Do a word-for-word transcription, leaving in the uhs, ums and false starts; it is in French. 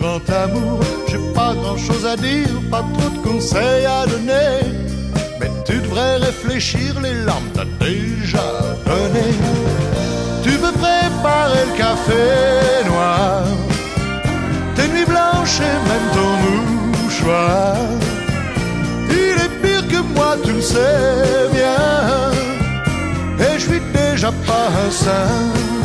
grand amour, j'ai pas grand chose à dire, pas trop de conseils à donner. Mais tu devrais réfléchir, les larmes t'as déjà donné. Tu peux préparer le café noir, tes nuits blanches et même ton mouchoir. Il est pire que moi, tu le sais bien, et je suis déjà pas un saint.